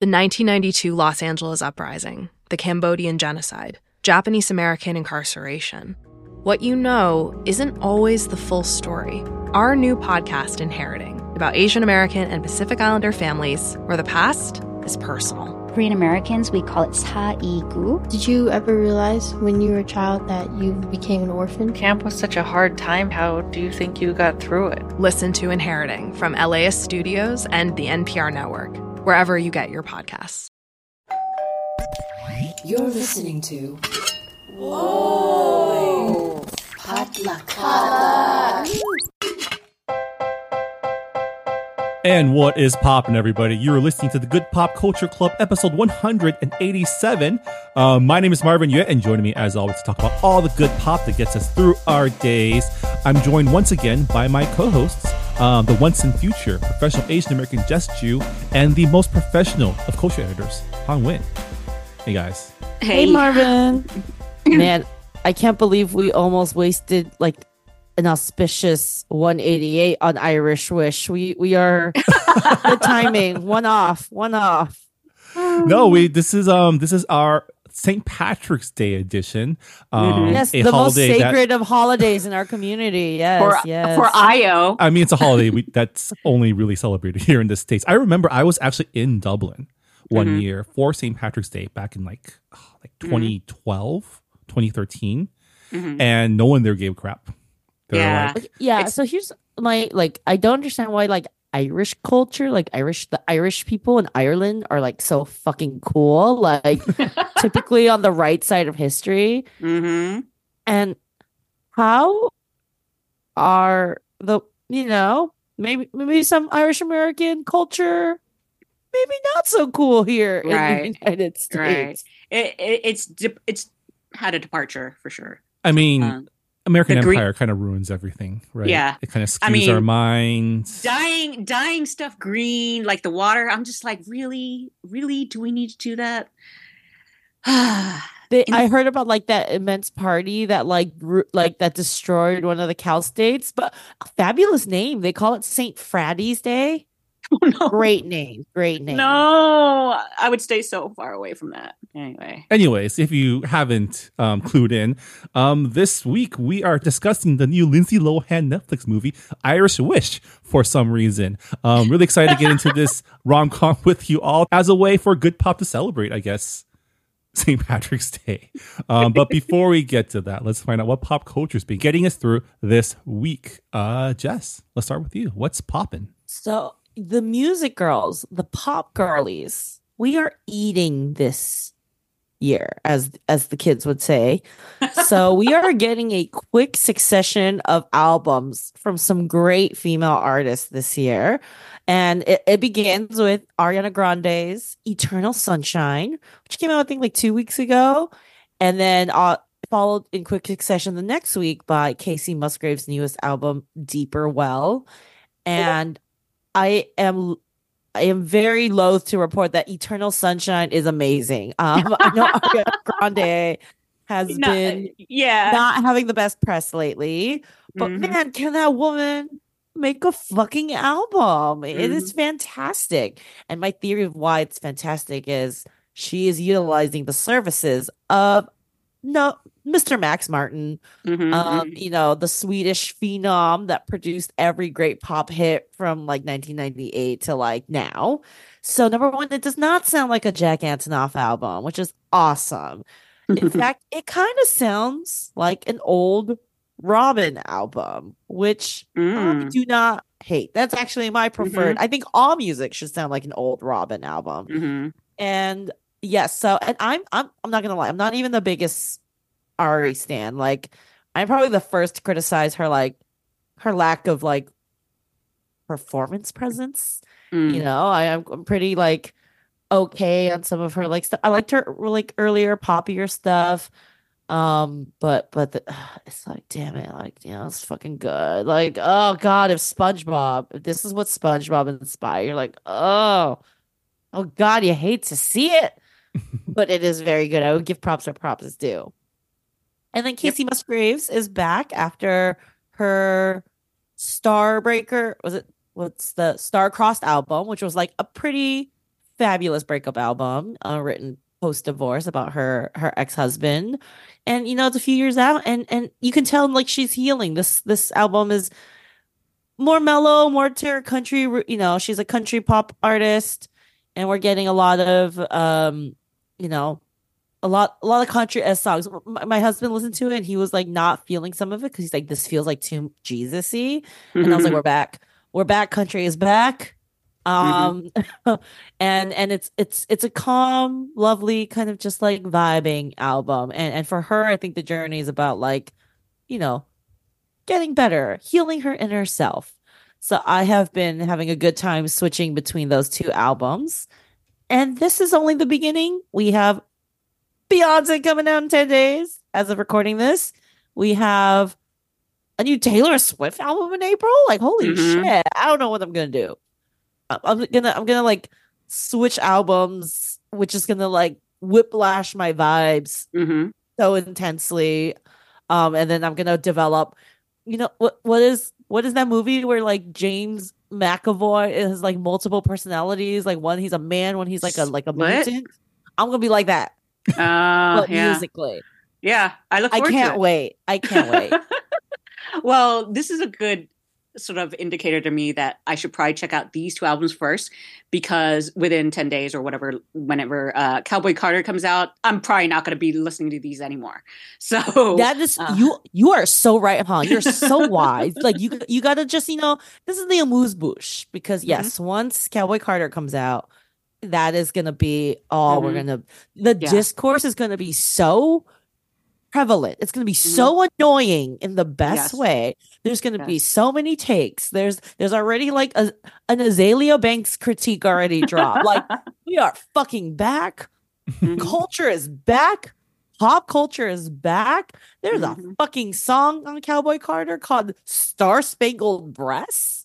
The 1992 Los Angeles Uprising, the Cambodian genocide, Japanese American incarceration. What you know isn't always the full story. Our new podcast, Inheriting, about Asian American and Pacific Islander families where the past is personal. Korean Americans, we call it 사이구. Did you ever realize when you were a child that you became an orphan? Camp was such a hard time. How do you think you got through it? Listen to Inheriting from LAist Studios and the NPR Network, wherever you get your podcasts. You're listening to Whoa! Potluck. And what is poppin', everybody? You're listening to the Good Pop Culture Club, episode 187. My name is Marvin Yue, and joining me, as always, to talk about all the good pop that gets us through our days. I'm joined once again by my co-hosts, the once and future professional Asian American Jess Ju, and the most professional of culture editors, Han Win. Hey, guys. Hey, Marvin. Man, I can't believe we almost wasted an auspicious 188 on Irish Wish. We are the timing. One off. No, this is our St. Patrick's Day edition. Yes, the most sacred of holidays in our community. Yes, for IO. I mean, it's a holiday that's only really celebrated here in the States. I remember I was actually in Dublin one year for St. Patrick's Day back in 2012, 2013, and no one there gave a crap. So here's my I don't understand why Irish culture, the Irish people in Ireland are so fucking cool, typically on the right side of history. And how are maybe some Irish American culture maybe not so cool here in the United States. It's had a departure for sure. I mean, American Empire kind of ruins everything, right? Yeah. It kind of skews our minds. Dyeing stuff green, like the water. I'm just really? Do we need to do that? I heard about that immense party that that destroyed one of the Cal states, but a fabulous name. They call it St. Fratty's Day. Oh, no. Great name. No, I would stay so far away from that. Anyways, if you haven't clued in, this week we are discussing the new Lindsay Lohan Netflix movie, Irish Wish, for some reason. Really excited to get into this rom-com with you all as a way for good pop to celebrate, I guess, St. Patrick's Day. But before we get to that, let's find out what pop culture's been getting us through this week. Jess, let's start with you. What's poppin'? So the music girls, the pop girlies, we are eating this year, as the kids would say. So we are getting a quick succession of albums from some great female artists this year. And it begins with Ariana Grande's Eternal Sunshine, which came out, I think, 2 weeks ago. And then followed in quick succession the next week by Casey Musgrave's newest album, Deeper Well. And I am very loath to report that Eternal Sunshine is amazing. I know Ariana Grande has been not having the best press lately, but man, can that woman make a fucking album? It is fantastic. And my theory of why it's fantastic is she is utilizing the services of Mr. Max Martin, the Swedish phenom that produced every great pop hit from 1998 to now. So number one, it does not sound like a Jack Antonoff album, which is awesome. In fact, it kind of sounds like an old Robin album, which I do not hate. That's actually my preferred. I think all music should sound like an old Robin album. And yes, and I'm not gonna lie, I'm not even the biggest Ari stan. I'm probably the first to criticize her her lack of performance presence. I'm pretty okay on some of her stuff. I liked her earlier poppier stuff. But it's damn it, it's fucking good. Oh god, if this is what SpongeBob inspired, you're oh god, you hate to see it. But it is very good. I would give props where props is due. And then Casey Musgraves is back after her Starbreaker. What's the Star-Crossed album, which was a pretty fabulous breakup album written post divorce about her ex-husband, and it's a few years out, and you can tell like she's healing. This album is more mellow, more to her country. She's a country pop artist, and we're getting a lot of a lot of country as songs. My husband listened to it and he was like not feeling some of it because he's like, this feels like too Jesus-y. And I was like, we're back, country is back. And it's a calm, lovely kind of just like vibing album. And for her, I think the journey is about like, getting better, healing her inner self. So I have been having a good time switching between those two albums. And this is only the beginning. We have Beyonce coming out in 10 days as of recording this. We have a new Taylor Swift album in April. Like, holy shit. I don't know what I'm going to do. I'm gonna like switch albums, which is gonna like whiplash my vibes so intensely. And then I'm gonna develop, what is that movie where like James McAvoy is like multiple personalities? Like one he's a man, one he's like a mutant. I'm gonna be like that. But musically. Yeah. I look forward to it. I can't wait. Well, this is a good sort of indicator to me that I should probably check out these two albums first, because within 10 days or whenever Cowboy Carter comes out, I'm probably not going to be listening to these anymore. So that is you are so right, huh? You're so wise. Like you got to just, this is the amuse bouche, because yes, once Cowboy Carter comes out, that is going to be the discourse is going to be so prevalent. It's going to be so annoying in the best way. There's going to be so many takes. There's already like an Azalea Banks critique already dropped. Like, we are fucking back. Culture is back. Pop culture is back. There's a fucking song on Cowboy Carter called Star Spangled Breasts.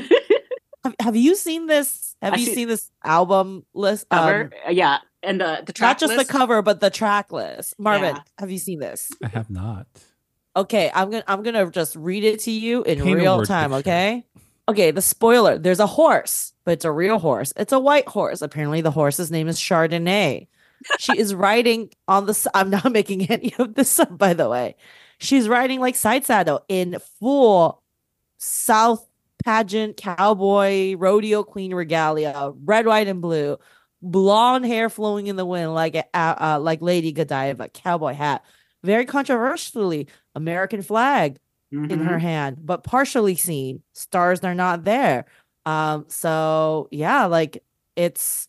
Have you seen this? Have you seen this album list? Cover? Yeah. And the track not just list? the cover, but the track list. Marvin, have you seen this? I have not. Okay, I'm gonna just read it to you in real time. Okay. Okay. The spoiler: there's a horse, but it's a real horse. It's a white horse. Apparently, the horse's name is Chardonnay. She is riding on the. I'm not making any of this up, by the way. She's riding like side saddle in full South pageant cowboy rodeo queen regalia, red, white, and blue. Blonde hair flowing in the wind like Lady Godiva, cowboy hat. Very controversially, American flag in her hand, but partially seen. Stars are not there. So yeah, like it's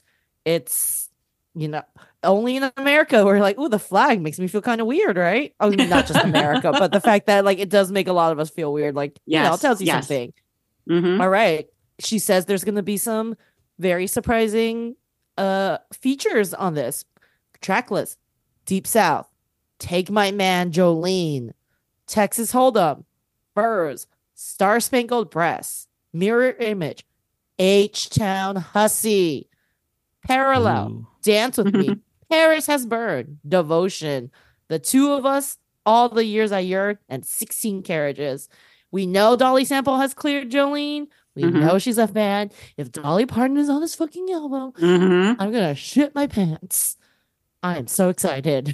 only in America we're like, ooh, the flag makes me feel kind of weird, right? I mean, not just America, but the fact that like it does make a lot of us feel weird. Like, it tells you something. All right. She says there's going to be some very surprising features on this track list. Deep South, Take My Man Jolene, Texas Hold'em, Furs, Star Spangled Breasts, Mirror Image, H-Town Hussy, Parallel, Dance With Me, Paris Has Burned, Devotion, The Two of Us, All the Years I Yearned, and 16 Carriages. We know Dolly Sample has cleared Jolene. We know she's a fan. If Dolly Parton is on this fucking album, I'm gonna shit my pants. I am so excited.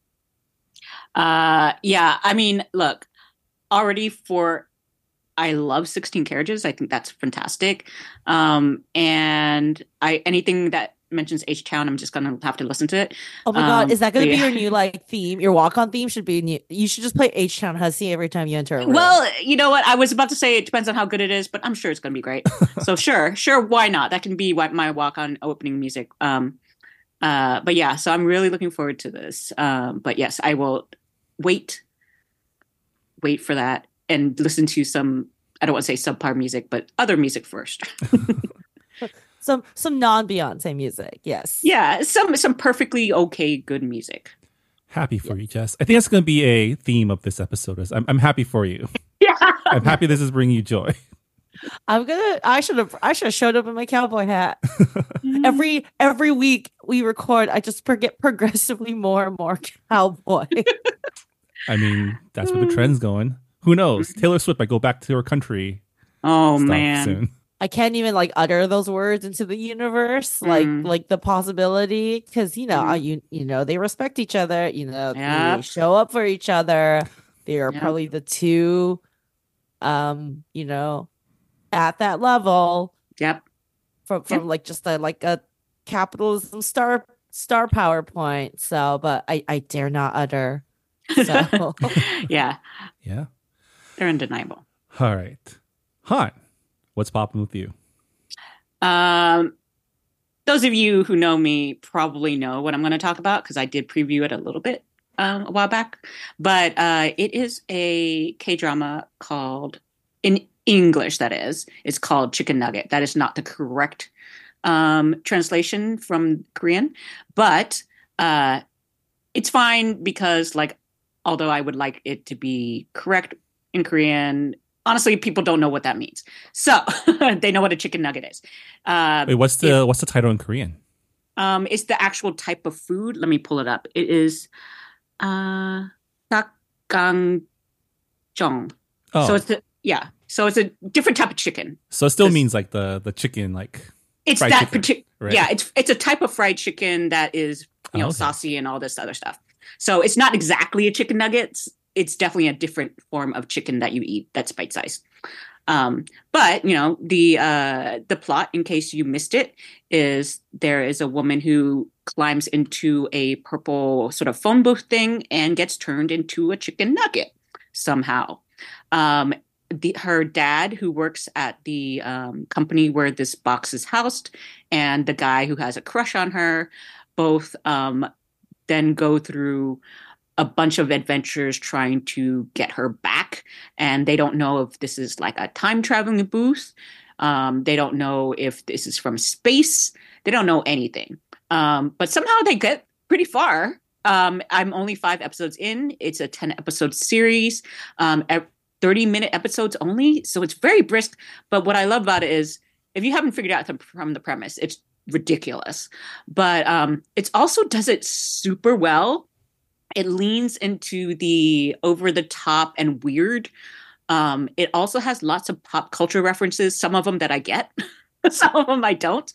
Yeah, I mean, look, already I love 16 Carriages. I think that's fantastic. And anything that mentions H-Town, I'm just gonna have to listen to it. Oh my god, is that gonna be your new like theme? Your walk-on theme should be new. You should just play H-Town Hussy every time you enter a room. Well, you know what? I was about to say it depends on how good it is, but I'm sure it's gonna be great. So sure, why not? That can be my walk-on opening music. But yeah, so I'm really looking forward to this. But yes, I will wait for that and listen to some, I don't want to say subpar music, but other music first. Some non-Beyonce music, yes. Yeah, some perfectly okay good music. Happy for you, Jess. I think that's going to be a theme of this episode. I'm happy for you. Yeah, I'm happy this is bringing you joy. I should have showed up in my cowboy hat. Every week we record, I just get progressively more and more cowboy. I mean, that's where the trend's going. Who knows? Taylor Swift might go back to her country. Oh man. Soon. I can't even like utter those words into the universe, like the possibility, because you know they respect each other, you know they show up for each other. They are probably the two, you know, at that level. Yep. From like just a capitalism star PowerPoint. So, but I dare not utter. So yeah, they're undeniable. All right, Han, what's popping with you? Those of you who know me probably know what I'm going to talk about because I did preview it a little bit a while back. But it is a K-drama called, in English, that is, it's called Chicken Nugget. That is not the correct translation from Korean, but it's fine because, like, although I would like it to be correct in Korean, honestly, people don't know what that means. So they know what a chicken nugget is. Wait, what's the title in Korean? It's the actual type of food. Let me pull it up. It is 닭강정. Oh. So it's a different type of chicken. So it still means like the chicken, like it's fried that chicken, right? Yeah, it's a type of fried chicken that is saucy and all this other stuff. So it's not exactly a chicken nugget. It's definitely a different form of chicken that you eat that's bite sized. But you know, the plot, in case you missed it, is there is a woman who climbs into a purple sort of phone booth thing and gets turned into a chicken nugget somehow. Her dad, who works at the company where this box is housed, and the guy who has a crush on her, both then go through a bunch of adventures trying to get her back. And they don't know if this is like a time traveling booth. They don't know if this is from space. They don't know anything. But somehow they get pretty far. I'm only 5 episodes in. It's a 10-episode series, 30-minute episodes only. So it's very brisk. But what I love about it is, if you haven't figured out from the premise, it's ridiculous. But it also does it super well. It leans into the over-the-top and weird. It also has lots of pop culture references, some of them that I get, some of them I don't.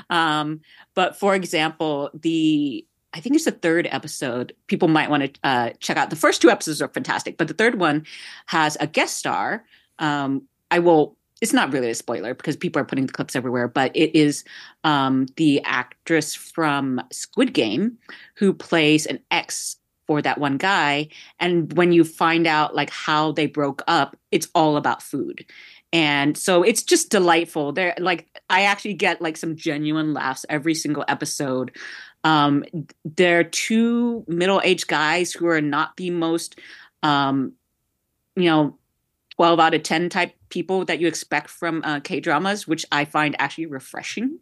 But for example, I think it's the 3rd episode. People might want to check out. The first 2 episodes are fantastic, but the 3rd one has a guest star. It's not really a spoiler because people are putting the clips everywhere, but it is the actress from Squid Game who plays an ex for that one guy. And when you find out like how they broke up, it's all about food. And so it's just delightful. There, like, I actually get like some genuine laughs every single episode. There are 2 middle-aged guys who are not the most, 12 out of 10 type people that you expect from K-dramas, which I find actually refreshing.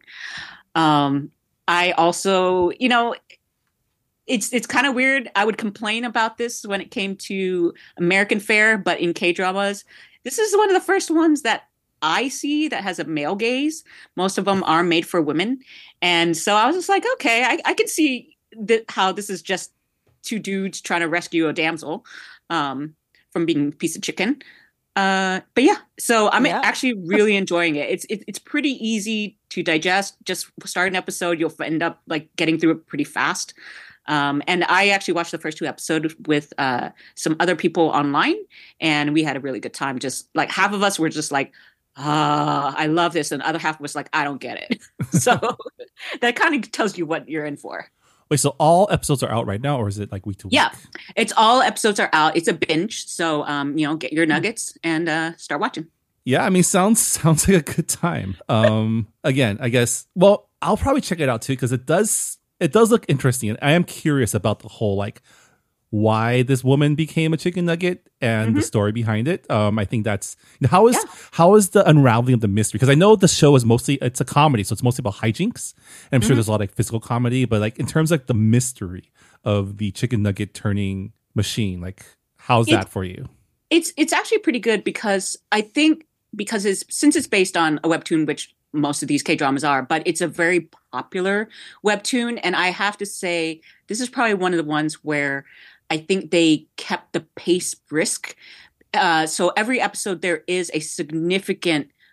I also, it's kind of weird. I would complain about this when it came to American fare, but in K-dramas, this is one of the first ones that I see that has a male gaze. Most of them are made for women. And so I was just like, okay, I can see how this is just 2 dudes trying to rescue a damsel from being a piece of chicken. But yeah, so I'm actually really enjoying it. It's pretty easy to digest. Just start an episode, you'll end up like getting through it pretty fast. And I actually watched the first 2 episodes with some other people online, and we had a really good time. Just like half of us were just like, I love this, and the other half was like, I don't get it. So that kind of tells you what you're in for. Wait, so all episodes are out right now, or is it like week to week? Yeah, it's all episodes are out. It's a binge, so get your nuggets and start watching. Yeah, I mean, sounds like a good time. Again, I guess. Well, I'll probably check it out too because it does look interesting, and I am curious about the whole like why this woman became a chicken nugget and the story behind it. I think that's how is the unraveling of the mystery? Because I know the show is it's a comedy, so it's mostly about hijinks. And I'm sure there's a lot of like physical comedy, but like in terms of like the mystery of the chicken nugget turning machine, like how's that for you? It's actually pretty good because I think since it's based on a webtoon, which most of these K-dramas are, but it's a very popular webtoon. And I have to say, this is probably one of the ones where I think they kept the pace brisk. So every episode, there is a significant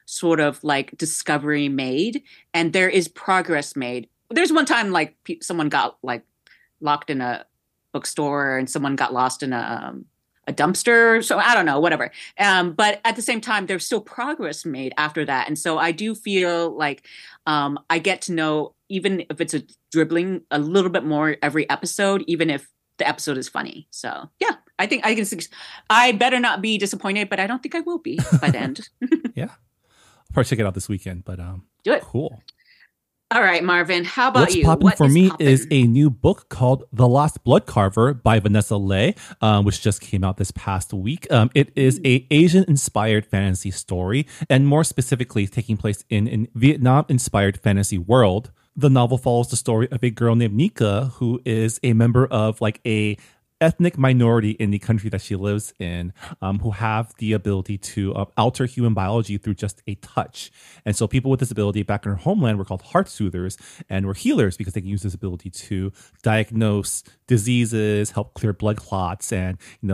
sort of like discovery made, and there is progress made. There's one time like someone got like locked in a bookstore and someone got lost in a dumpster. So I don't know, whatever. But at the same time, there's still progress made after that. And so I do feel like I get to know, even if it's dribbling a little bit more every episode, even if the episode is funny. So yeah, I think I better not be disappointed, but I don't think I will be by the end. Yeah. I'll probably check it out this weekend, but do it. Cool. All right, Marvin, how about What's you? popping What for is me poppin'? is a new book called The Lost Blood Carver by Vanessa Lay, which just came out this past week. It is a Asian-inspired fantasy story, and more specifically taking place in an Vietnam-inspired fantasy world. The novel follows the story of a girl named Nika, who is a member of like a ethnic minority in the country that she lives in, who have the ability to alter human biology through just a touch. And so people with this ability back in her homeland were called heart soothers and were healers because they can use this ability to diagnose diseases, help clear blood clots, and,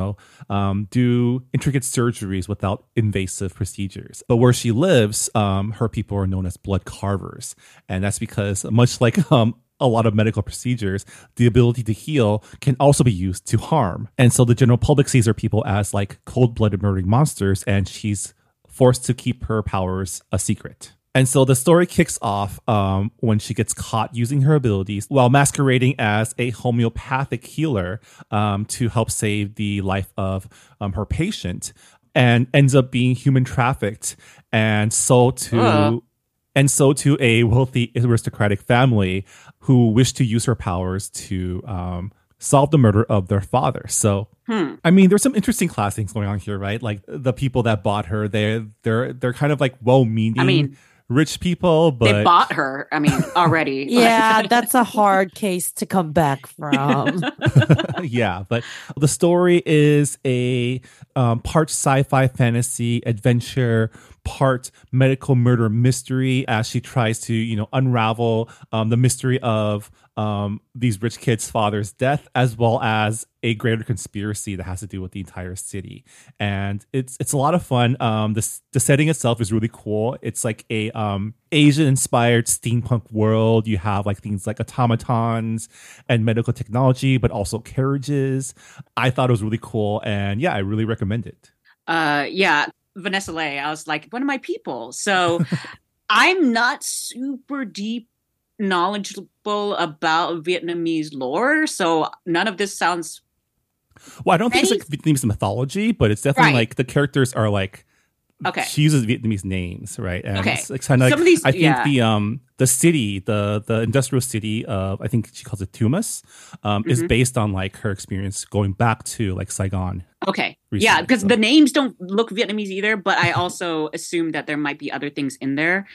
do intricate surgeries without invasive procedures. But where she lives, her people are known as blood carvers. And that's because much like a lot of medical procedures, the ability to heal can also be used to harm. And so the general public sees her people as like cold-blooded murdering monsters, and she's forced to keep her powers a secret. And so the story kicks off when she gets caught using her abilities while masquerading as a homeopathic healer to help save the life of her patient, and ends up being human trafficked and sold to a wealthy aristocratic family who wish to use her powers to solve the murder of their father. So, I mean, there's some interesting class things going on here, right? Like the people that bought her, they're kind of like well-meaning rich people, but they bought her. I mean, already. Yeah, that's a hard case to come back from. Yeah, but the story is a part sci-fi fantasy adventure, part medical murder mystery as she tries to, unravel the mystery of these rich kids' father's death, as well as a greater conspiracy that has to do with the entire city. And it's a lot of fun. The setting itself is really cool. It's like a Asian-inspired steampunk world. You have like things like automatons and medical technology, but also carriages. I thought it was really cool, and yeah, I really recommend it. Yeah. Vanessa Lay, I was like, one of my people. So I'm not super deep knowledgeable about Vietnamese lore, so none of this sounds. Well, I don't think it's like Vietnamese mythology, but it's definitely like the characters are like. Okay. She uses Vietnamese names, right? And okay. It's kind of like some of these, I think the city, the industrial city of, I think she calls it Tumas, is based on like her experience going back to like Saigon. Okay. Recently, yeah, because the names don't look Vietnamese either, but I also assume that there might be other things in there.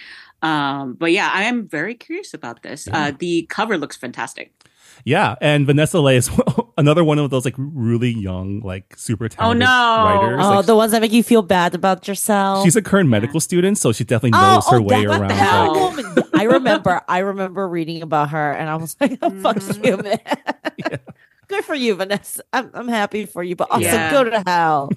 But yeah, I am very curious about this. Yeah. The cover looks fantastic. Yeah, and Vanessa Lay is another one of those like really young, like super talented writers. Oh, like, the ones that make you feel bad about yourself. She's a current medical student, so she definitely knows her way around. Like, I remember reading about her, and I was like, oh, "Fuck you, man." Yeah. Good for you, Vanessa. I'm happy for you, but also go to hell.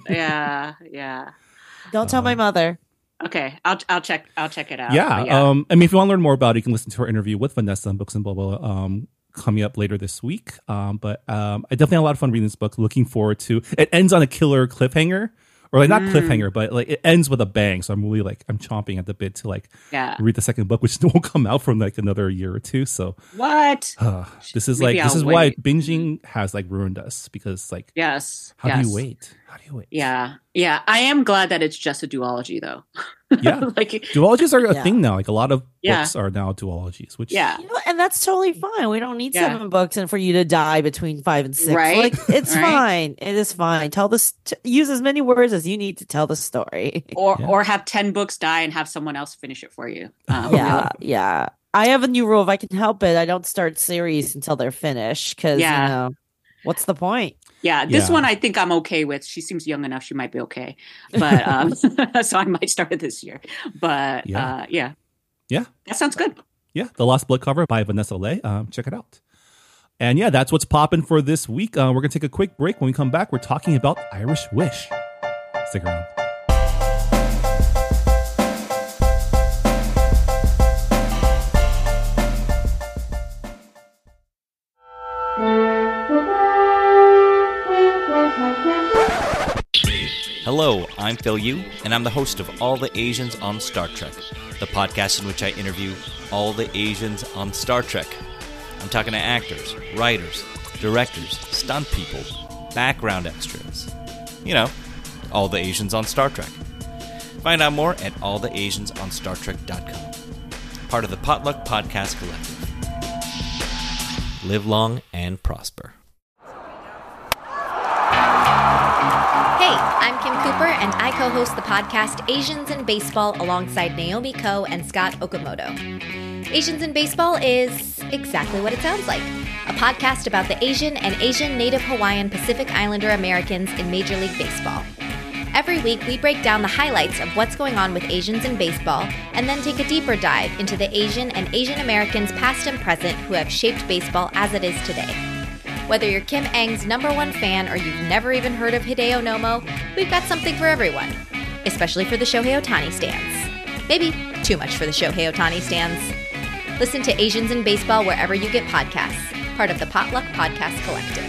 Yeah. Don't tell my mother. Okay, I'll check it out. Yeah. I mean, if you want to learn more about it, you can listen to her interview with Vanessa on Books and Boba coming up later this week. But I definitely had a lot of fun reading this book. Looking forward to it. Ends on a killer cliffhanger, or like not cliffhanger, but like it ends with a bang. So I'm really like I'm chomping at the bit to like read the second book, which won't come out for like another year or two. So what? This is why binging has like ruined us, because like how do you wait? Yeah. I am glad that it's just a duology though. Yeah, like duologies are a thing now. Like a lot of books are now duologies, which and that's totally fine. We don't need 7 books and for you to die between 5 and 6. Right? Like it's fine. It is fine. Tell this. Use as many words as you need to tell the story, or have 10 books die and have someone else finish it for you. Yeah. I have a new rule: if I can help it, I don't start series until they're finished. Because what's the point? Yeah, this one I think I'm okay with. She seems young enough; she might be okay. But so I might start it this year. But yeah, that sounds good. Yeah, The Lost Blood Carver by Vanessa Lay. Check it out. And yeah, that's what's popping for this week. We're gonna take a quick break. When we come back, we're talking about Irish Wish. Stick around. Hello, I'm Phil Yu, and I'm the host of All the Asians on Star Trek, the podcast in which I interview all the Asians on Star Trek. I'm talking to actors, writers, directors, stunt people, background extras. You know, all the Asians on Star Trek. Find out more at alltheasiansonstartrek.com. Part of the Potluck Podcast Collective. Live long and prosper. Hey, I'm Kim Cooper, and I co-host the podcast Asians in Baseball alongside Naomi Ko and Scott Okamoto. Asians in Baseball is exactly what it sounds like. A podcast about the Asian and Asian Native Hawaiian Pacific Islander Americans in Major League Baseball. Every week, we break down the highlights of what's going on with Asians in baseball and then take a deeper dive into the Asian and Asian Americans past and present who have shaped baseball as it is today. Whether you're Kim Eng's #1 fan or you've never even heard of Hideo Nomo, we've got something for everyone, especially for the Shohei Ohtani stans. Maybe too much for the Shohei Ohtani stans. Listen to Asians in Baseball wherever you get podcasts, part of the Potluck Podcast Collective.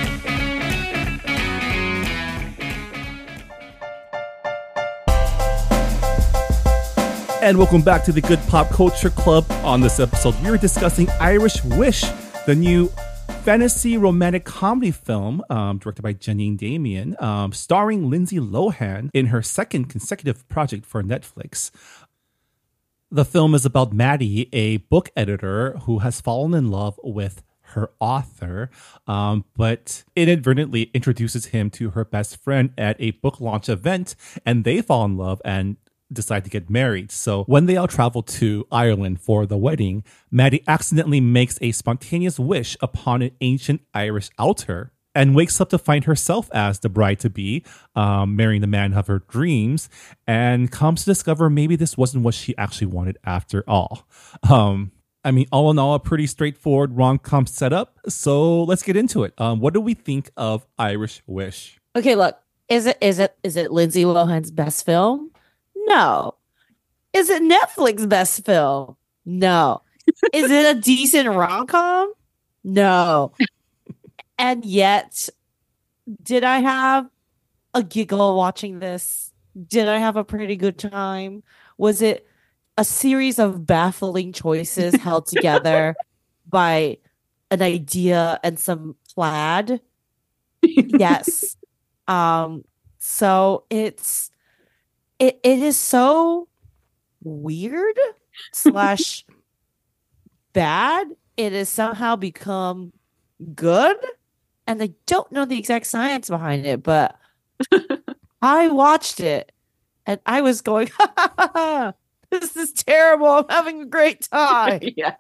And welcome back to the Good Pop Culture Club. On this episode, we are discussing Irish Wish, the new fantasy romantic comedy film directed by Janine Damian, starring Lindsay Lohan in her second consecutive project for Netflix. The film is about Maddie, a book editor who has fallen in love with her author, but inadvertently introduces him to her best friend at a book launch event, and they fall in love and decide to get married. So when they all travel to Ireland for the wedding, Maddie accidentally makes a spontaneous wish upon an ancient Irish altar and wakes up to find herself as the bride-to-be, marrying the man of her dreams, and comes to discover maybe this wasn't what she actually wanted after all. All in all, a pretty straightforward rom-com setup. So let's get into it. What do we think of Irish Wish? Okay, look, is it Lindsay Lohan's best film? No. Is it Netflix's best film? No. Is it a decent rom-com? No. And yet, did I have a giggle watching this? Did I have a pretty good time? Was it a series of baffling choices held together by an idea and some plaid? Yes. So it is so weird / bad. It has somehow become good. And I don't know the exact science behind it, but I watched it and I was going, this is terrible. I'm having a great time. Yeah.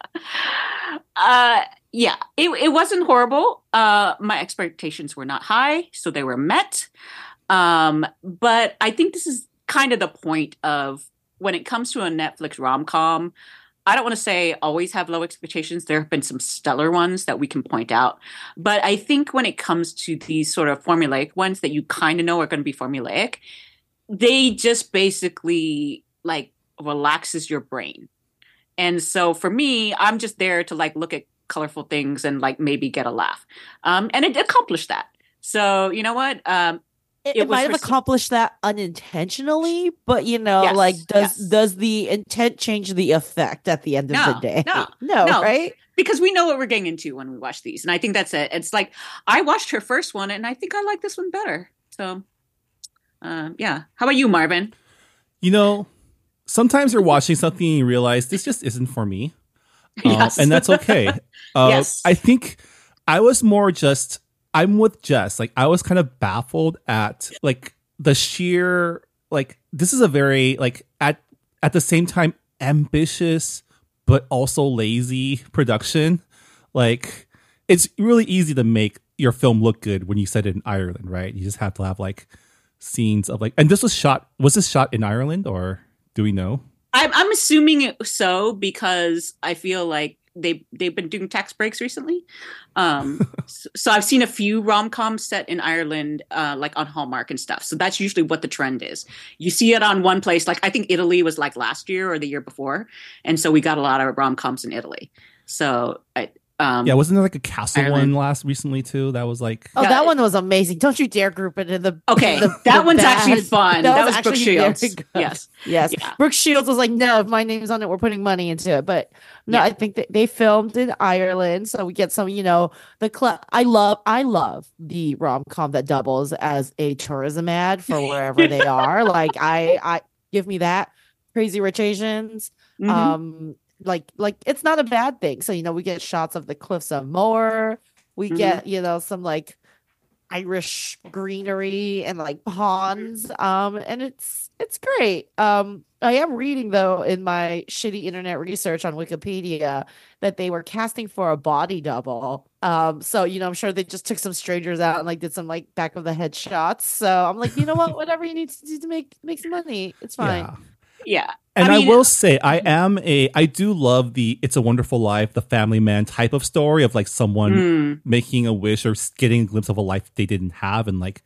It wasn't horrible. My expectations were not high, so they were met. But I think this is kind of the point of when it comes to a Netflix rom-com, I don't want to say always have low expectations. There have been some stellar ones that we can point out. But I think when it comes to these sort of formulaic ones that you kind of know are going to be formulaic, they just basically like relaxes your brain. And so for me, I'm just there to like look at colorful things and like maybe get a laugh. And it accomplished that. So you know what? It might have accomplished that unintentionally, but does the intent change the effect at the end of the day? No, right? Because we know what we're getting into when we watch these, and I think that's it. It's like I watched her first one, and I think I like this one better. So, yeah. How about you, Marvin? Sometimes you're watching something and you realize this just isn't for me, yes. And that's okay. Yes. I think I was more just. I'm with Jess. Like, I was kind of baffled at like the sheer, like, this is a very like at the same time ambitious but also lazy production. Like, it's really easy to make your film look good when you set it in Ireland, right? You just have to have like scenes of like, and this was this shot in Ireland, or do we know? I'm assuming it so because I feel like they've been doing tax breaks recently. So I've seen a few rom-coms set in Ireland, like on Hallmark and stuff. So that's usually what the trend is. You see it on one place, like I think Italy was like last year or the year before. And so we got a lot of rom-coms in Italy. So Yeah, wasn't there like a castle Ireland. one recently too? That was like Oh, that one was amazing. Don't you dare group it in the Okay, the that one's bad. actually fun. That was Brooke actually very Shields. good. Yes. Yes. Yeah. Brooke Shields was like, no, if my name's on it, we're putting money into it. But no, Yeah. I think that they filmed in Ireland, so we get some, I love the rom-com that doubles as a tourism ad for wherever they are. Like I give me that. Crazy Rich Asians. Mhm. Like it's not a bad thing. So, we get shots of the cliffs of Moher. We get, some like Irish greenery and like ponds. And it's great. I am reading though in my shitty internet research on Wikipedia that they were casting for a body double. So I'm sure they just took some strangers out and like did some like back of the head shots. So I'm like, you know what? Whatever you need to do to make some money, it's fine. Yeah. And I mean, will say, I do love the "It's a Wonderful Life," the Family Man type of story of like someone making a wish or getting a glimpse of a life they didn't have, and like,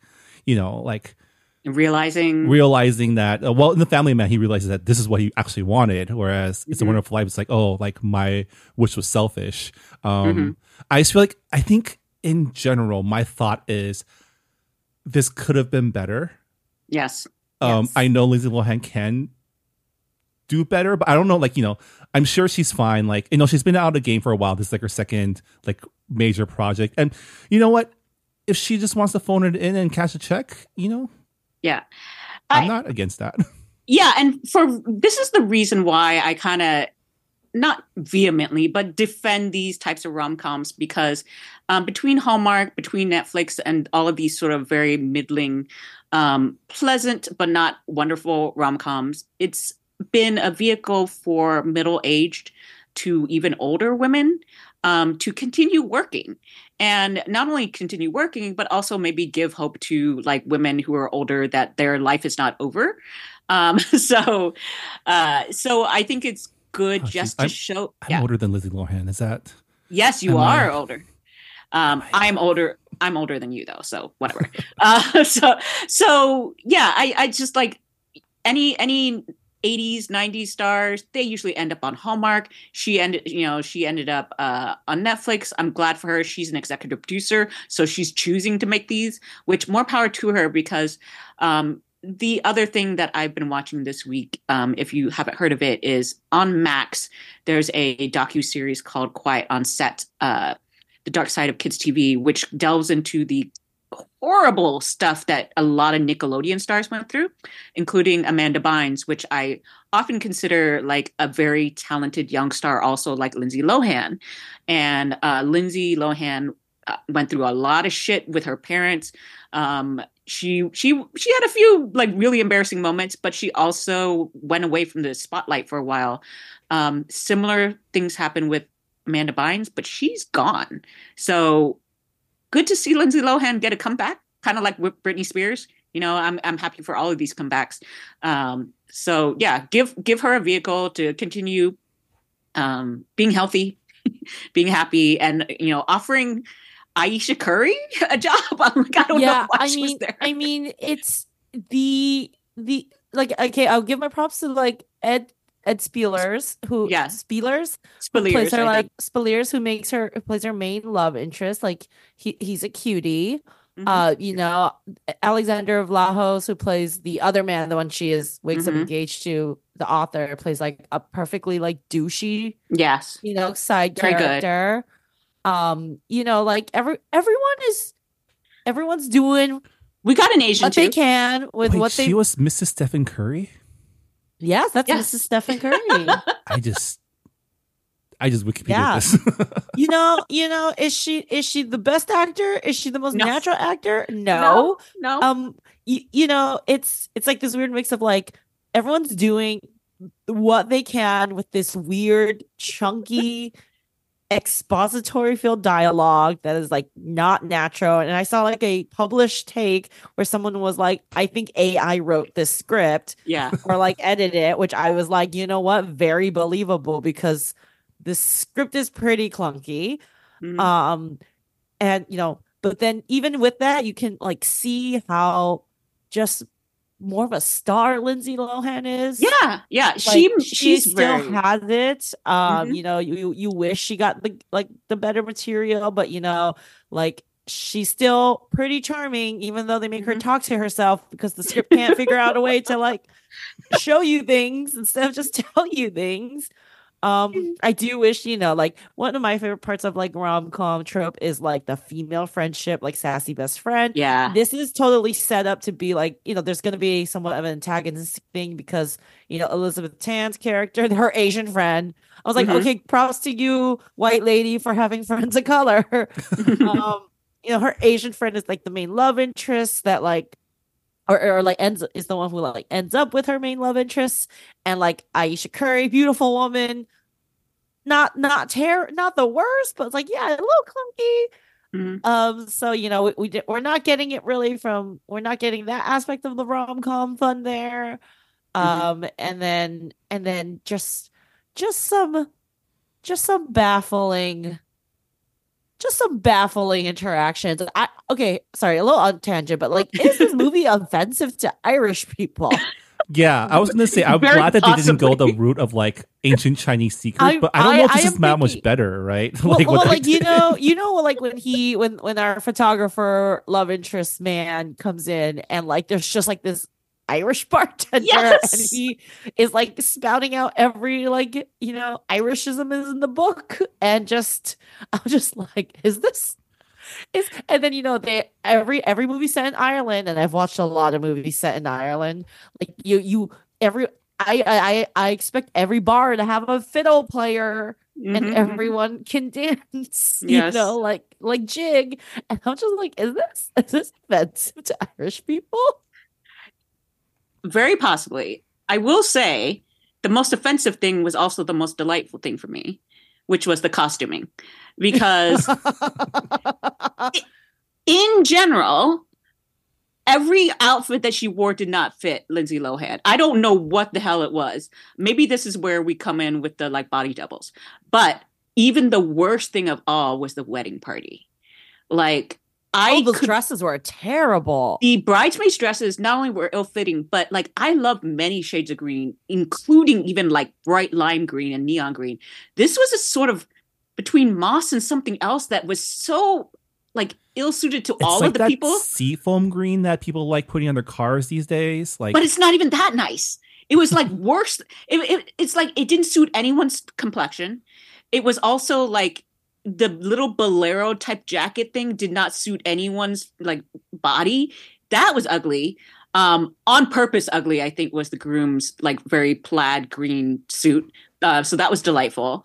realizing that. Well, in the Family Man, he realizes that this is what he actually wanted, whereas "It's a Wonderful Life," it's like, oh, like my wish was selfish. I just feel like I think in general, my thought is this could have been better. Yes. I know Lindsay Lohan can do better, but I don't know, like, I'm sure she's fine. Like, she's been out of the game for a while. This is like her second like major project. And you know what? If she just wants to phone it in and cash a check, Yeah. I'm not against that. Yeah, and this is the reason why I kind of not vehemently, but defend these types of rom-coms, because between Hallmark, between Netflix, and all of these sort of very middling, pleasant but not wonderful rom-coms, it's been a vehicle for middle-aged to even older women to continue working. And not only continue working, but also maybe give hope to like women who are older that their life is not over. So I think it's good to show. I'm older than Lizzie Lohan. Is that? Yes, you are older. I'm older. I'm older than you though. So whatever. So yeah, I just like any 80s, 90s stars, they usually end up on Hallmark. She ended up on Netflix. I'm glad for her. She's an executive producer, so she's choosing to make these, which more power to her, because the other thing that I've been watching this week, if you haven't heard of it, is on Max, there's a docuseries called Quiet on Set, The Dark Side of Kids TV, which delves into the horrible stuff that a lot of Nickelodeon stars went through, including Amanda Bynes, which I often consider like a very talented young star, also like Lindsay Lohan. And Lindsay Lohan went through a lot of shit with her parents. She had a few like really embarrassing moments, but she also went away from the spotlight for a while. Similar things happened with Amanda Bynes, but she's gone. So good to see Lindsay Lohan get a comeback, kind of like with Britney Spears. I'm happy for all of these comebacks. So yeah, give her a vehicle to continue being healthy, being happy, and offering Aisha Curry a job. I'm like, I don't know why she was there. I mean, it's the like, okay, I'll give my props to like Ed Spielers, who Spielers plays her like Spielers, who plays her main love interest. Like he's a cutie. Alexander Vlahos, who plays the other man, the one she wakes up engaged to, the author, plays like a perfectly like douchey, side very character. Good. Like everyone's doing. We got an Asian what they can with what they. She was Mrs. Stephen Curry. Yes, that's Mrs. Stephen Curry. I just Wikipedia this. Is she the best actor? Is she the most natural actor? No. It's like this weird mix of like everyone's doing what they can with this weird chunky expository filled dialogue that is like not natural. And I saw like a published take where someone was like, I think AI wrote this script, or like edited it, which I was like, you know what, very believable, because the script is pretty clunky. And but then even with that, you can like see how just more of a star Lindsay Lohan is. Yeah. Like, she She's still very has it. Mhm. You know, you wish she got the better material, but you know, like she's still pretty charming, even though they make her Mhm. talk to herself because the script can't figure out a way to like show you things instead of just tell you things. I do wish, you know, like one of my favorite parts of like rom-com trope is like the female friendship, like sassy best friend. Yeah. This is totally set up to be like, you know, there's going to be somewhat of an antagonistic thing because, you know, Elizabeth Tan's character, her Asian friend, I was like, Mhm. okay, props to you, white lady, for having friends of color. You know, her Asian friend is like the main love interest that like or like is the one who like ends up with her main love interest, and like Aisha Curry, beautiful woman, not not the worst, but it's like yeah, a little clunky. Mhm. So you know we're not getting it really from we're not getting that aspect of the rom-com fun there. Mhm. And then just some just some baffling interactions. Okay, sorry, a little on tangent, but like, is this movie offensive to Irish people? Yeah, I was gonna say I'm Very glad that they didn't go the possibly. route of like ancient Chinese secret, but I don't know if this I is am that much thinking- better, right? Well, like, what they like did. you know, like when our photographer love interest man comes in, and like there's just like this Irish bartender, Yes! and he is like spouting out every like you know Irishism is in the book, and I'm just like, is this? And then you know they every movie set in Ireland, and I've watched a lot of movies set in Ireland. Like you every I expect every bar to have a fiddle player and Mhm. everyone can dance. You Yes. know, like jig. And I'm just like, is this offensive to Irish people? Very possibly. I will say the most offensive thing was also the most delightful thing for me, which was the costuming. Because in general, every outfit that she wore did not fit Lindsay Lohan. I don't know what the hell it was. Maybe this is where we come in with the like body doubles. But even the worst thing of all was the wedding party. Like those dresses were terrible. The bridesmaids' dresses not only were ill-fitting, but like I love many shades of green, including even like bright lime green and neon green. This was a sort of between moss and something else that was so like ill-suited to all like of the that people. Seafoam green that people like putting on their cars these days. Like, But it's not even that nice. It was like worse. It's like it didn't suit anyone's complexion. It was also like the little bolero type jacket thing did not suit anyone's like body. That was ugly. On purpose ugly, I think, was the groom's like very plaid green suit. So that was delightful.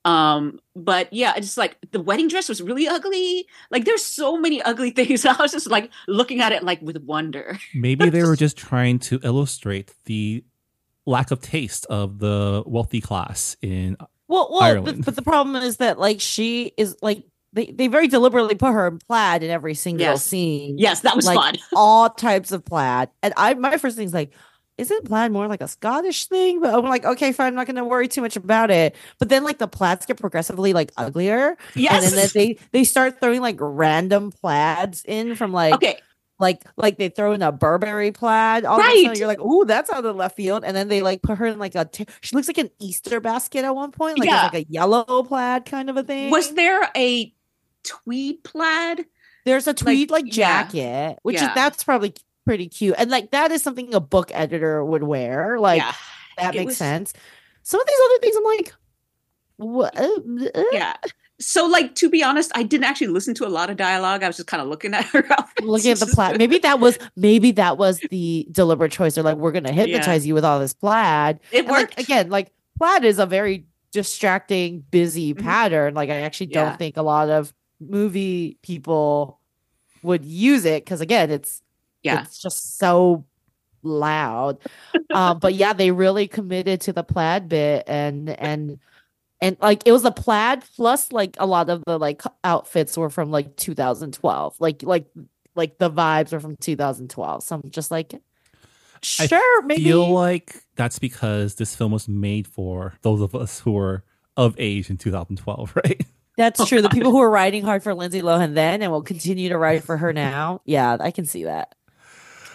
But yeah, it's like the wedding dress was really ugly. Like there's so many ugly things. I was just like looking at it like with wonder. maybe they were just trying to illustrate the lack of taste of the wealthy class in Ireland. But the problem is that like she is like they very deliberately put her in plaid in every single scene. Yes, that was like, fun. All types of plaid. And my first thing is like, isn't plaid more like a Scottish thing? But I'm like, okay, fine, I'm not gonna worry too much about it. But then like the plaids get progressively like uglier. Yes. And then they start throwing like random plaids in from like okay. Like they throw in a Burberry plaid. All Right. of a sudden you're like, ooh, that's out of left field. And then they like put her in like she looks like an Easter basket at one point. Like Yeah. it's like a yellow plaid kind of a thing. Was there a tweed plaid? There's a tweed like yeah. jacket, which Yeah. is that's probably pretty cute. And like that is something a book editor would wear. Like Yeah. that It makes was- sense. Some of these other things I'm like, what? Yeah. So, like, to be honest, I didn't actually listen to a lot of dialogue. I was just kind of looking at her outfits. Looking at the plaid. Maybe that was the deliberate choice. They're like, we're gonna hypnotize you with all this plaid. It And, like, worked. again, like plaid is a very distracting, busy pattern. Like I actually don't Yeah. think a lot of movie people would use it because again, it's just so loud. But yeah, they really committed to the plaid bit and like it was a plaid plus like a lot of the like outfits were from like 2012. Like the vibes were from 2012. So I'm just like, sure, maybe. I feel like that's because this film was made for those of us who were of age in 2012, right? That's true. The people who were riding hard for Lindsay Lohan then and will continue to ride for her now. Yeah, I can see that.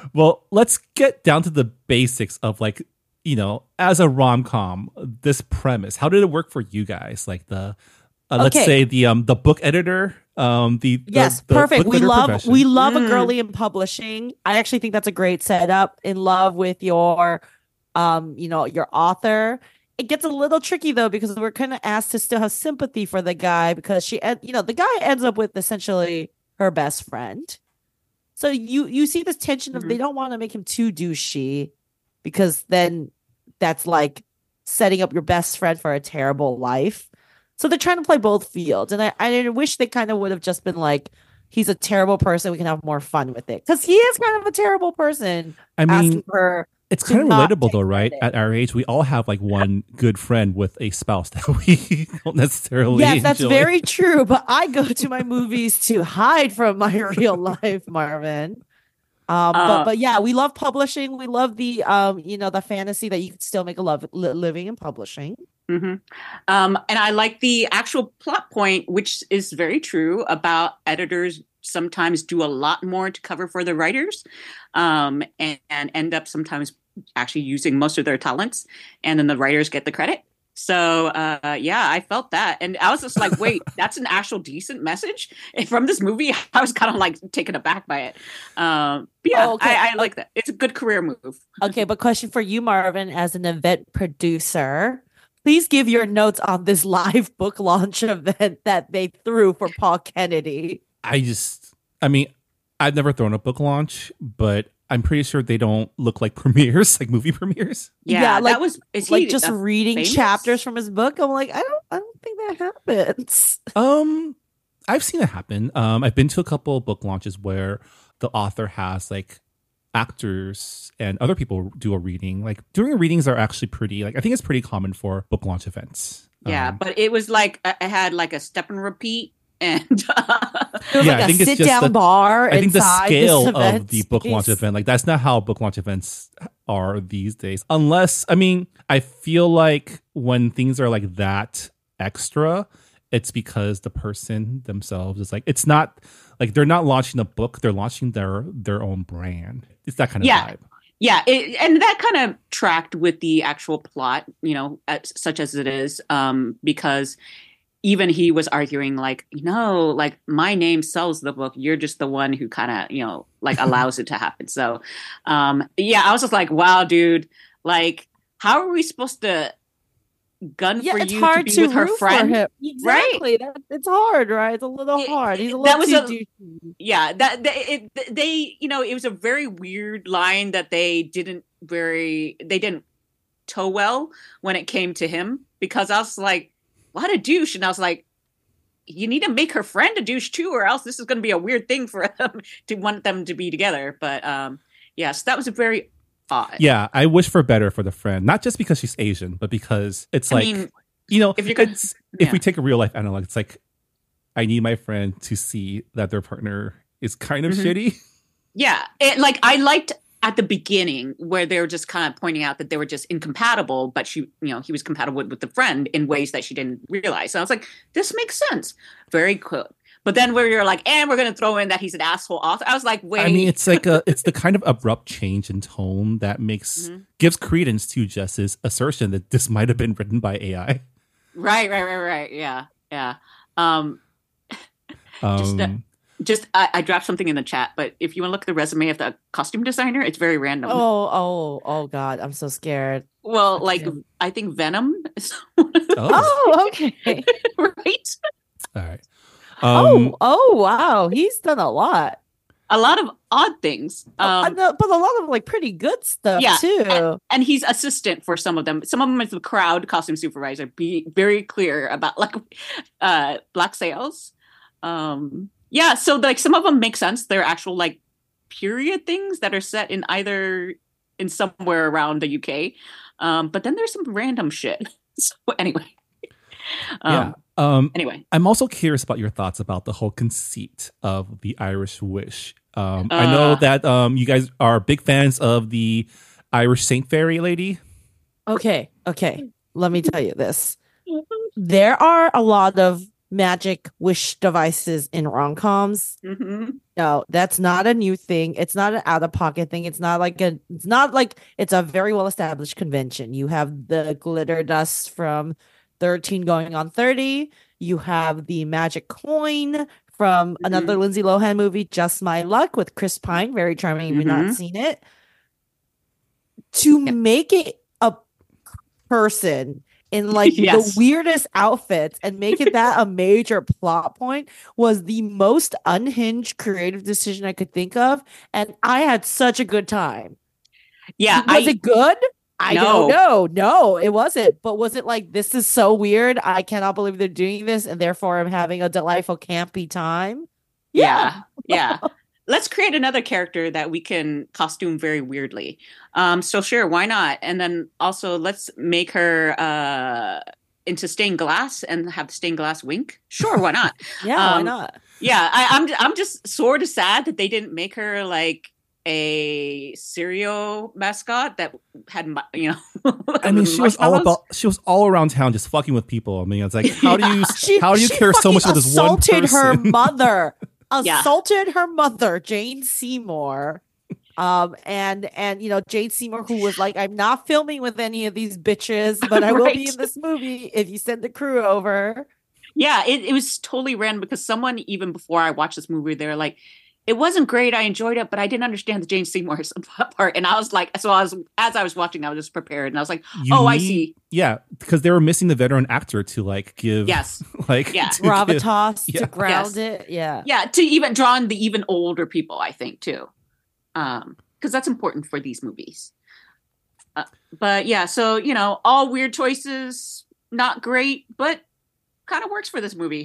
Well, let's get down to the basics of like, as a rom-com, this premise. How did it work for you guys? Like the let's say the book editor, the perfect. book We editor love profession. we love a girly in publishing. I actually think that's a great setup. In love with your your author. It gets a little tricky though because we're kind of asked to still have sympathy for the guy because the guy ends up with essentially her best friend. So you see this tension of they don't want to make him too douchey because then that's like setting up your best friend for a terrible life. So they're trying to play both fields. And I wish they kind of would have just been like, he's a terrible person. We can have more fun with it. Because he is kind of a terrible person. I mean, asking her it's to kind of not relatable though, take right? credit. At our age, we all have like one good friend with a spouse that we don't necessarily Yes, that's enjoy. very true. But I go to my movies to hide from my real life, Marvin. But yeah, we love publishing. We love the the fantasy that you could still make a living in publishing. Mm-hmm. And I like the actual plot point, which is very true about editors sometimes do a lot more to cover for the writers, and end up sometimes actually using most of their talents, and then the writers get the credit. So yeah, I felt that, and I was just like, wait, that's an actual decent message from this movie. I was kind of like taken aback by it. But yeah, I like that. It's a good career move. Okay, but question for you, Marvin, as an event producer. Please give your notes on this live book launch event that they threw for Paul Kennedy. I've never thrown a book launch, but I'm pretty sure they don't look like premieres, like movie premieres. Yeah, like, that was is like he just reading famous? chapters from his book. I'm like, I don't think that happens. I've seen it happen. I've been to a couple of book launches where the author has like actors and other people do a reading. Like doing readings are actually pretty, like I think it's pretty common for book launch events. Yeah, but it was like I had like a step and repeat, and It was like I a think it's sit just down bar. I think the inside scale this event of the book launch space. event, like that's not how book launch events are these days. Unless, I feel like when things are like that extra, it's because the person themselves is like, it's not like they're not launching a book, they're launching their own brand. It's that kind of vibe. Yeah, and that kind of tracked with the actual plot, such as it is, because even he was arguing like, like my name sells the book. You're just the one who kind of, like allows it to happen. So, yeah, I was just like, wow, dude, like, how are we supposed to gun for it's you hard to be with her root for friend? him. Exactly. It's hard, right? It's a little hard. He's a little too douchey. Yeah, it was a very weird line that they didn't toe well when it came to him, because I was like, what a douche. And I was like, you need to make her friend a douche too, or else this is going to be a weird thing for them to want them to be together. But yes, that was a very odd. Yeah, I wish for better for the friend, not just because she's Asian, but because it's if you're gonna, if we take a real life analog, it's like I need my friend to see that their partner is kind of shitty. Yeah, I liked at the beginning where they were just kind of pointing out that they were just incompatible, but he was compatible with the friend in ways that she didn't realize. So I was like, this makes sense. Very cool. But then where you're like, and we're going to throw in that he's an asshole author. I was like, wait. I mean, it's like it's the kind of abrupt change in tone that gives credence to Jess's assertion that this might have been written by AI. Right. Yeah. I dropped something in the chat, but if you want to look at the resume of the costume designer, it's very random. Oh God, I'm so scared. Well, like I think Venom is okay. Right? All right. Oh wow, he's done a lot of odd things, but a lot of like pretty good stuff too. And he's assistant for some of them. Some of them is the crowd costume supervisor. Be very clear about like black sales. Yeah, so like some of them make sense. They're actual like period things that are set in somewhere around the UK. But then there's some random shit. So anyway. Anyway, I'm also curious about your thoughts about the whole conceit of the Irish Wish. I know that you guys are big fans of the Irish Saint Fairy lady. Okay. Let me tell you this. There are a lot of magic wish devices in rom-coms. No, that's not a new thing. It's not an out of pocket thing. It's not like it's a very well established convention. You have the glitter dust from 13 going on 30. You have the magic coin from another Lindsay Lohan movie, Just My Luck, with Chris Pine. Very charming. If you've not seen it. To make it a person in like the weirdest outfits and make it that a major plot point was the most unhinged creative decision I could think of. And I had such a good time. Yeah. Was it good? I don't know. No, it wasn't. But was it like, this is so weird, I cannot believe they're doing this, and therefore I'm having a delightful campy time? Yeah. Let's create another character that we can costume very weirdly. So sure, why not? And then also let's make her into stained glass and have the stained glass wink. Sure, why not? Why not? Yeah, I'm just sort of sad that they didn't make her like a cereal mascot that had, you know. I mean, she was all around town just fucking with people. I mean, it's like, how do you care so much about this one person? Assaulted her mother, Jane Seymour. And you know, Jane Seymour, who was like, I'm not filming with any of these bitches, but I will be in this movie if you send the crew over. Yeah, it was totally random because someone, even before I watched this movie, they're like, it wasn't great, I enjoyed it, but I didn't understand the Jane Seymour part. And I was like, as I was watching, I was just prepared, and I was like, I see. Yeah, because they were missing the veteran actor to like give gravitas to ground it. Yeah, to even draw in the even older people, I think too, because that's important for these movies. But yeah, so you know, all weird choices, not great, but kind of works for this movie.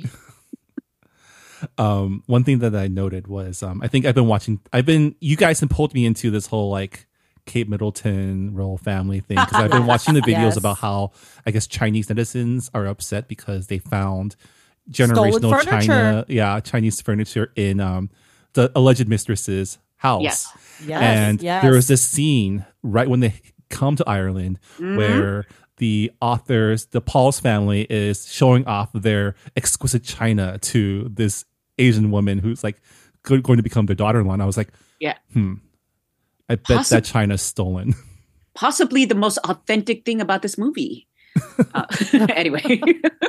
One thing that I noted was I think you guys have pulled me into this whole like Kate Middleton royal family thing, because I've been watching the videos about how I guess Chinese netizens are upset because they found generational Chinese furniture in the alleged mistress's house. And there was this scene right when they come to Ireland where the Paul's family is showing off their exquisite china to this Asian woman who's like going to become their daughter-in-law. And I was like, I bet that china's stolen. Possibly the most authentic thing about this movie. Anyway.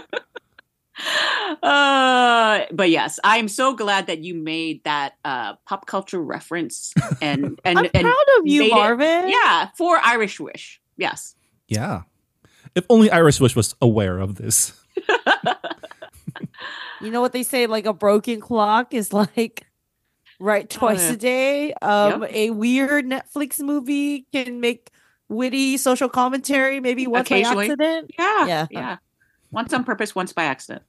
But yes, I'm so glad that you made that pop culture reference and I'm proud of you, Marvin. For Irish Wish. Yes. Yeah. If only Irish Wish was aware of this. You know what they say, like a broken clock is like right twice a day. A weird Netflix movie can make witty social commentary maybe once by accident. Yeah. Once on purpose, once by accident.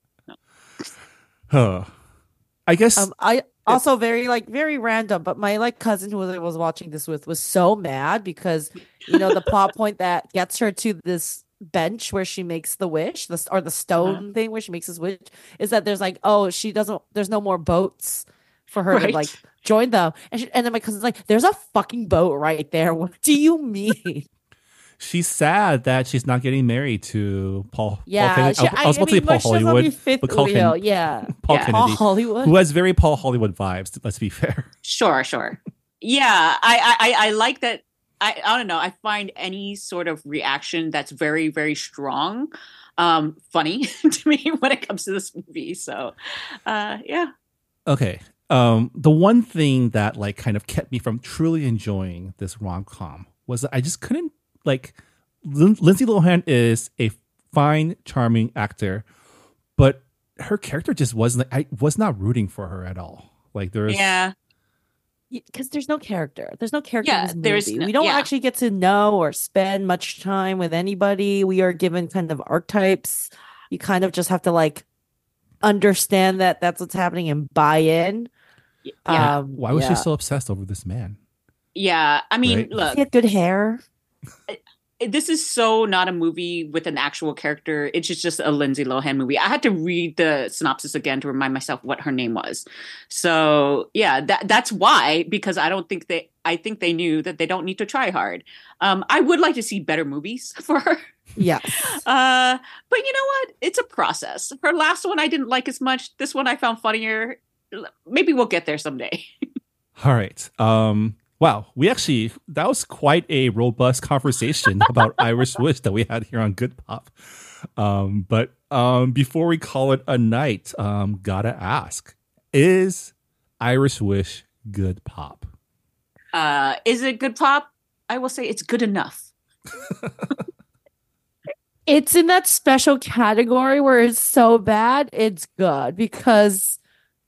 I guess I also very random, but my like cousin who I was watching this with was so mad because you know the plot point that gets her to this bench where she makes the wish, the stone thing where she makes this wish, is that there's like, there's no more boats for her to like join them, and then my cousin's like, there's a fucking boat right there. What do you mean? She's sad that she's not getting married to Paul. Yeah, I was about to say Paul Hollywood, but Paul Kennedy, Hollywood, who has very Paul Hollywood vibes. Let's be fair. Sure. Yeah, I like that. I don't know. I find any sort of reaction that's very, very strong funny to me when it comes to this movie. So, yeah. Okay. The one thing that like kind of kept me from truly enjoying this rom-com was that I just couldn't like. Lindsay Lohan is a fine, charming actor, but her character just wasn't. I was not rooting for her at all. Like there's because there's no character. There's no character in this movie. We don't actually get to know or spend much time with anybody. We are given kind of archetypes. You kind of just have to like understand that that's what's happening and buy in. Why was she so obsessed over this man? Yeah, I mean, look, he had good hair. This is so not a movie with an actual character. It's just a Lindsay Lohan movie. I had to read the synopsis again to remind myself what her name was. So yeah, that's why, because I think they knew that they don't need to try hard. I would like to see better movies for her. Yes. But you know what? It's a process. Her last one I didn't like as much. This one I found funnier. maybe we'll get there someday. All right. Wow. That was quite a robust conversation about Irish Wish that we had here on Good Pop. But before we call it a night, gotta ask, is Irish Wish good pop? Is it good pop? I will say it's good enough. It's in that special category where it's so bad, it's good because,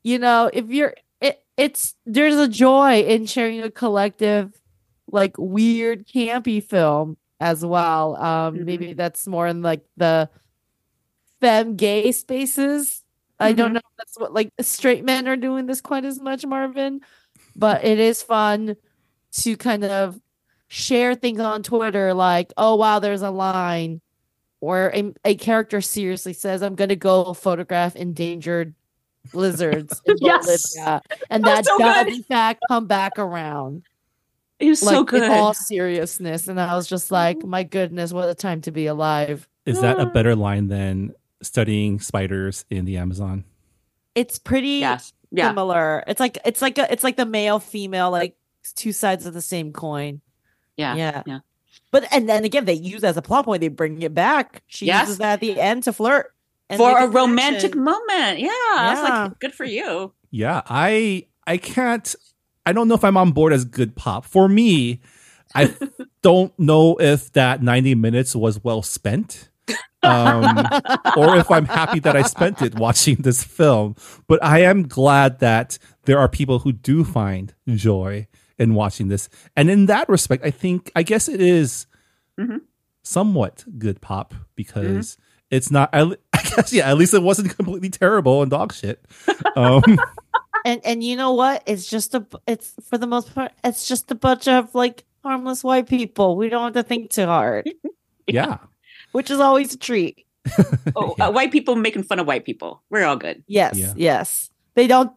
there's a joy in sharing a collective, like weird, campy film as well. Maybe that's more in like the femme gay spaces. I don't know if that's what like straight men are doing this quite as much, Marvin, but it is fun to kind of share things on Twitter like, oh wow, there's a line where a character seriously says, I'm gonna go photograph endangered lizards in Bolivia, and that does in fact come back around. It was like, so good in all seriousness, and I was just like, my goodness, what a time to be alive. Is that a better line than studying spiders in the Amazon? It's pretty similar. It's like the male female, like two sides of the same coin. Yeah. But and then again, they use as a plot point. They bring it back. She uses that at the end to flirt for a romantic moment. Yeah, I was like, good for you. Yeah, I can't. I don't know if I'm on board as good pop. For me, I don't know if that 90 minutes was well spent. Or if I'm happy that I spent it watching this film. But I am glad that there are people who do find joy in watching this. And in that respect, I guess it is somewhat good pop because it's not, I guess, at least it wasn't completely terrible and dog shit. And you know what? It's for the most part, it's just a bunch of like harmless white people. We don't have to think too hard. Yeah. Which is always a treat. White people making fun of white people. We're all good. Yes. They don't,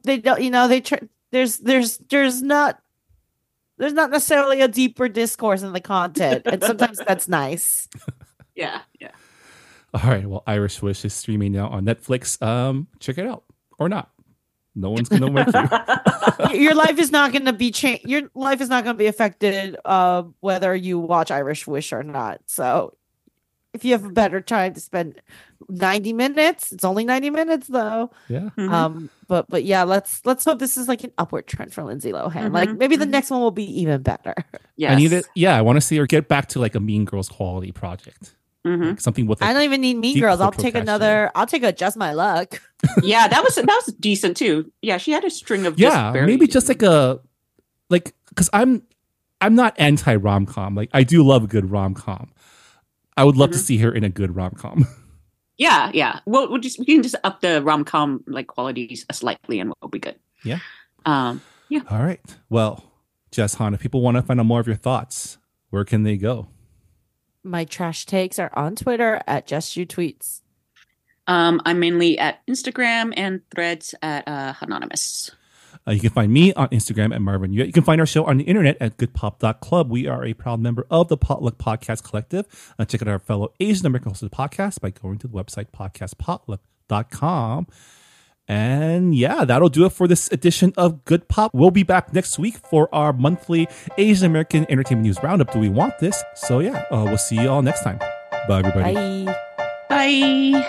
there's not necessarily a deeper discourse in the content. And sometimes that's nice. Yeah. All right. Well, Irish Wish is streaming now on Netflix. Check it out or not. No one's going to make you. Your life is not going to be changed. Your life is not going to be affected whether you watch Irish Wish or not. So if you have a better time to spend 90 minutes, it's only 90 minutes though. Yeah. But yeah, let's hope this is like an upward trend for Lindsay Lohan. Like maybe the next one will be even better. Yes. I need it. Yeah, I want to see her get back to like a Mean Girls quality project. Like something with. I don't even need Mean Girls. I'll take a Just My Luck. Yeah, that was decent too. Yeah, she had a string of maybe just because I'm not anti rom-com. Like I do love a good rom-com. I would love to see her in a good rom-com. Yeah. Well, we can just up the rom-com like qualities slightly, and we'll be good. Yeah. Yeah. All right. Well, Jess Han, if people want to find out more of your thoughts, where can they go? My trash takes are on Twitter at JustYouTweets. I'm mainly at Instagram and Threads at Anonymous. You can find me on Instagram at Marvin Yue. You can find our show on the internet at goodpop.club. We are a proud member of the Potluck Podcast Collective. Check out our fellow Asian American hosted podcast by going to the website podcastpotluck.com. And yeah, that'll do it for this edition of Good Pop. We'll be back next week for our monthly Asian American Entertainment News Roundup. Do we want this? So yeah, we'll see you all next time. Bye, everybody. Bye.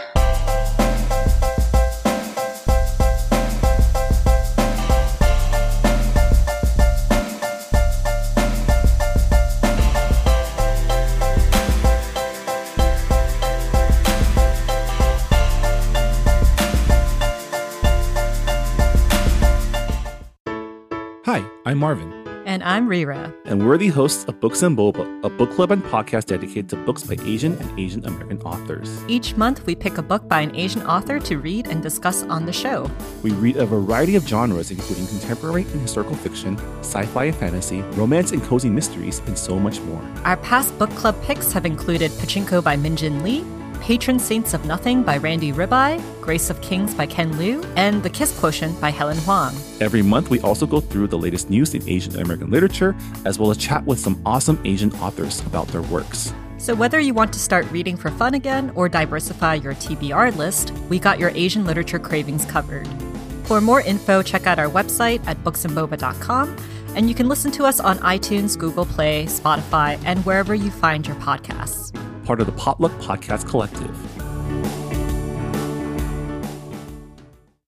Hi, I'm Marvin. And I'm Rira. And we're the hosts of Books and Boba, a book club and podcast dedicated to books by Asian and Asian American authors. Each month, we pick a book by an Asian author to read and discuss on the show. We read a variety of genres, including contemporary and historical fiction, sci-fi and fantasy, romance and cozy mysteries, and so much more. Our past book club picks have included Pachinko by Minjin Lee, Patron Saints of Nothing by Randy Ribeye, Grace of Kings by Ken Liu, and The Kiss Quotient by Helen Huang. Every month, we also go through the latest news in Asian American literature, as well as chat with some awesome Asian authors about their works. So whether you want to start reading for fun again or diversify your TBR list, we got your Asian literature cravings covered. For more info, check out our website at booksandboba.com, and you can listen to us on iTunes, Google Play, Spotify, and wherever you find your podcasts. Part of the Potluck Podcast Collective.